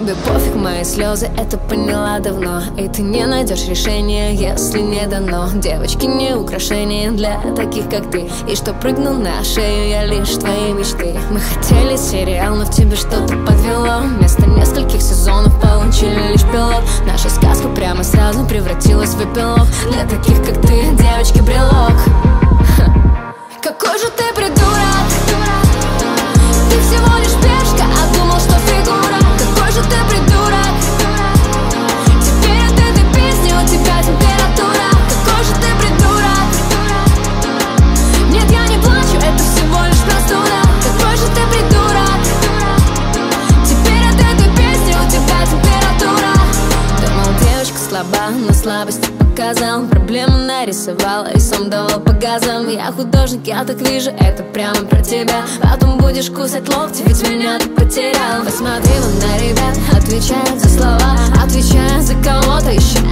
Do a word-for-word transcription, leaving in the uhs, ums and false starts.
Тебе пофиг мои слезы, это поняла давно. И ты не найдешь решения, если не дано. Девочки не украшения для таких, как ты. И что прыгнул на шею я лишь твоей мечты. Мы хотели сериал, но в тебе что-то подвело. Вместо нескольких сезонов получили лишь пилот. Наша сказка прямо сразу превратилась в эпилог. Для таких, как ты, девочки, брелок. Какой же ты придурок, ты всего лишь пешка, а думал, что фигура. Какой же ты придурок, теперь от этой песни у тебя температура. Какой же ты придурок, нет, я не плачу, это всего лишь простуда. Какой же ты придурок, теперь от этой песни у тебя температура. Думал, девочка слаба, но слабость показал, проблему нарисовал и сам давал по газам. Я художник, я так вижу, это прямо про тебя. Потом будешь кусать локти, ведь меня ты потерял. Посмотри вон на ребят, отвечают за слова, отвечают за кого-то еще.